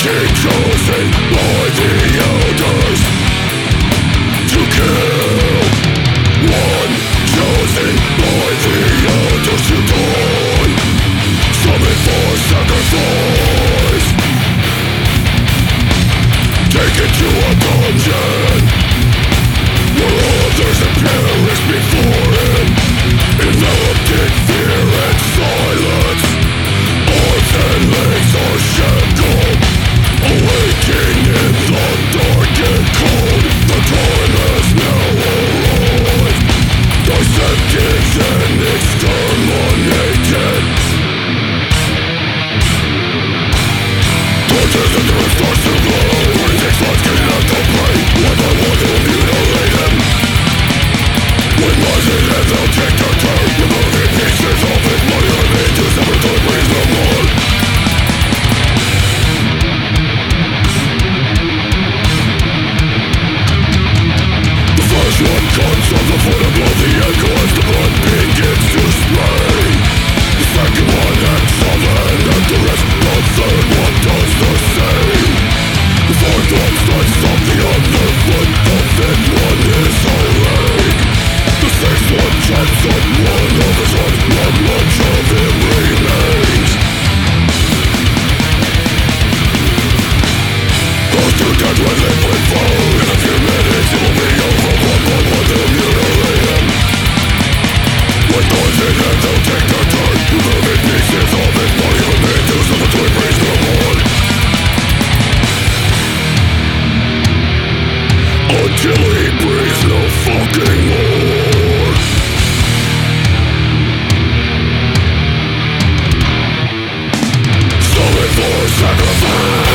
Chosen by the elders to kill. One chosen by the elders to die. Summoned for sacrifice. Taken to a dungeon where others have perished before him, enveloped in fear and silence. Arms and legs are shackled, awaking in the dark and cold. The time has now arrived. Dissected and exterminated. Torches and the earth starts to glow. 26 lives getting out to play. One by one they will mutilate him. When rising and they'll take their turn, removing pieces of his body remain to sever the breeze no more. One comes from the foot above the ankle as the blood begins to spray. The second one acts on the hand and the rest. The third one does the same. The fourth one strikes off the other foot. The fifth one is awake. The sixth one chops on one of his own. Not much of him remains. Those two dead when they play foe. In a few minutes it will be over. One by one they'll mutilate him. When poison and they'll take their turn, removing pieces of his body remain to suffer to embrace no more. Until he breathes no fucking more. Summoned for sacrifice.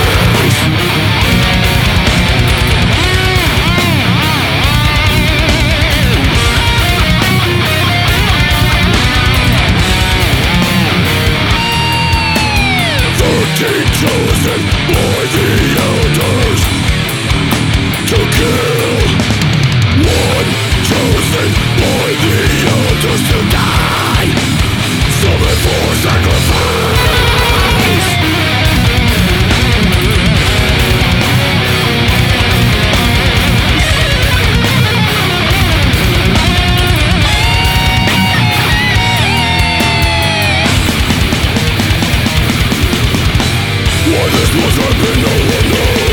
Chosen by the elders to kill. One chosen by the elders to die. Summoned for sacrifice. Why this must happen, no one knows.